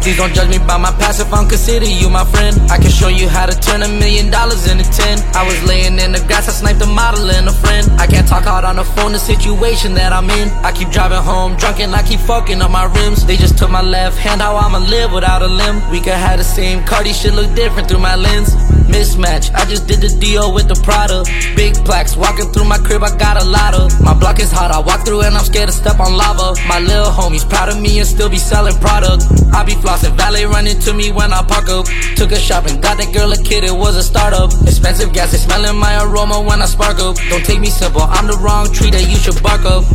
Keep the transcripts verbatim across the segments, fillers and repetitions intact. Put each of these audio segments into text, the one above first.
Please don't judge me by my past if I'm consider you my friend. I can show you how to turn a million dollars into ten. I was laying in the grass, I sniped a model and a friend. I can't talk out on the phone, the situation that I'm in. I keep driving home drunk and I keep fucking up my rims. They just took my left hand, how I'ma live without a limb. We could have the same car, these shit look different through my lens. Mismatch, I just did the deal with the Prada. Big plaques, walking through my crib, I got a lot of. My block is hot, I walk through and I'm scared to step on lava. My little homies proud of me and still be selling product. I be flossing, valet running to me when I park up. Took a shopping, got that girl a kid, it was a startup. Expensive gas, it's smelling my aroma when I spark up. Don't take me simple, I'm the wrong tree that you should bark up.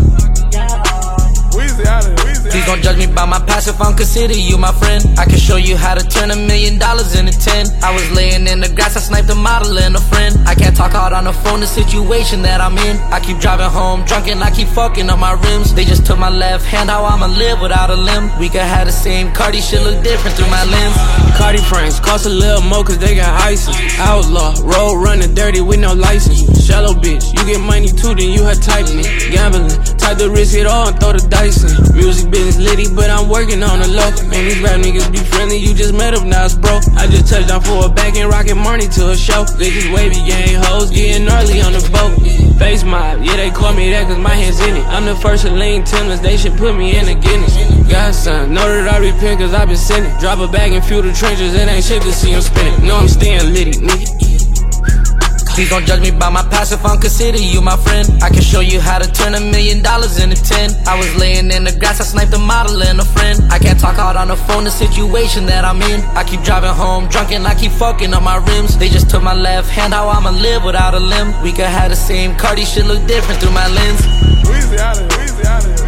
Please don't judge me by my past if I'm consider you my friend. I can show you how to turn a million dollars into ten. I was laying in the grass, I sniped a model and a friend. I can't talk out on the phone, the situation that I'm in. I keep driving home drunk and I keep fucking up my rims. They just took my left hand, how I'ma live without a limb. We could have the same car, these shit look different through my lens. Cardi frames cost a little more cause they got ices. Outlaw, road running dirty with no license. Shallow bitch, you get money too, then you her type me. Gambling, type the risk it all and throw the dice in. Music business litty, but I'm working on the low. Man, these rap niggas be friendly, you just met up, now it's bro. I just touched down for a back and rockin' money to a show. They just wavy gang hoes, getting gnarly on the boat. Face mob, yeah, they call me that cause my hand's in it. I'm the first to lean Timberlands, they should put me in the Guinness. Godson, know that I repent cause I been sinning. Drop a bag and fuel the trenches, it ain't shit to see him spinning. Know I'm staying litty, nigga. Please don't judge me by my past if I'm consider you my friend. I can show you how to turn a million dollars into ten. I was laying in the grass, I sniped a model and a friend. I can't talk out on the phone, the situation that I'm in. I keep driving home drunk and I keep fucking up my rims. They just took my left hand, how I'ma live without a limb. We could have the same car, these shit look different through my lens. Weezy out of here, Weezy out of here.